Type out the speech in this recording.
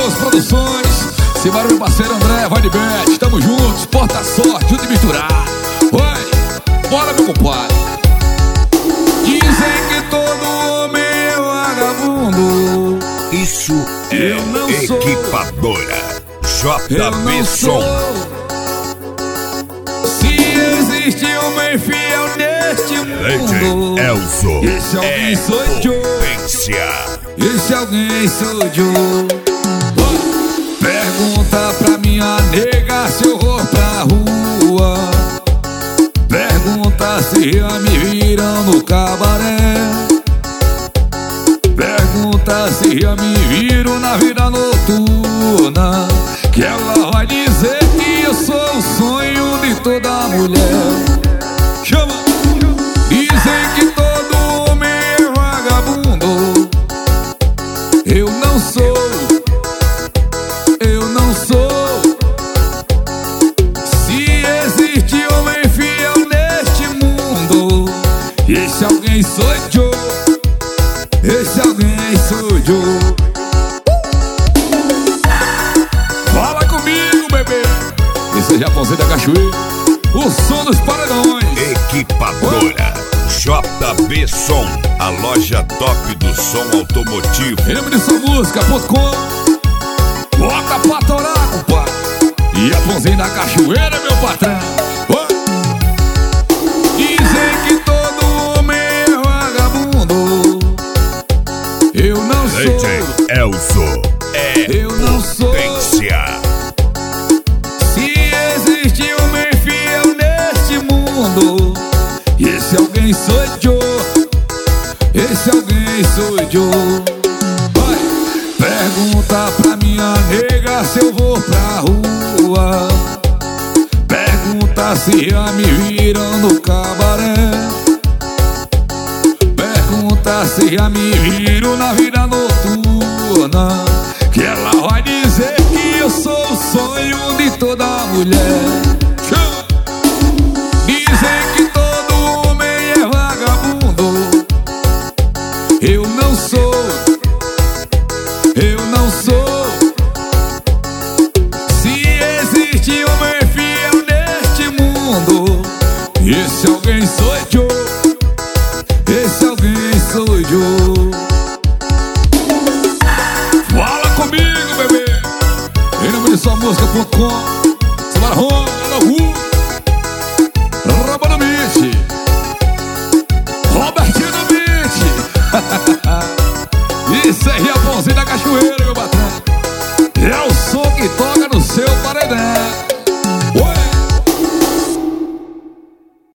Deus Produções. Simbora, meu parceiro André, vai de bet. Tamo juntos, porta sorte, junto e misturar. Vai, bora, meu compadre. Dizem que todo homem é vagabundo. Isso Eu é não sou. Equipadora Eu JB não Som. sou. Se existe homem fiel neste mundo, DJ Elzo esse alguém é sou eu. potência. Esse alguém sou eu. Pergunta pra minha nega se eu vou pra rua. Pergunta se já me viram no cabaré. Pergunta se já me viram na vida noturna. Que ela vai dizer que eu sou o sonho de toda mulher. Chama! Dizem que todo homem é vagabundo. Eu não sou. Eu não sou. Se existe homem fiel neste mundo, esse alguém sou eu. Esse alguém sou eu. Fala comigo, bebê. Esse é Japãozinho da Cachoeira, o som dos paredões. Equipadora JB Som, a loja top do som automotivo. MDSonMusica.com. Bota pra torar, compadre. E Japãozinho da Cachoeira, meu patrão. Dizem que todo homem é vagabundo. Eu não DJ sou. Elzo é Eu não sou. potência. Se existe homem fiel neste mundo, esse alguém sou eu. Esse alguém sou eu. Vai. Pergunta pra minha nega se eu vou pra rua. Pergunta se já me viram no cabaré. Pergunta se já me viram na vida noturna. Que ela vai dizer que eu sou o sonho de toda mulher. Dizem que todo homem é vagabundo. Eu não sou. Eu não sou. Se existe homem fiel neste mundo, esse alguém sou eu. Esse alguém sou eu. Fala comigo, bebê. Em nome de SóMusica.com. Simbora, Ronaldo, Roba no Beat, Robertinho no Beat. Isso é Japãozinho da Cachoeira, meu patrão. É o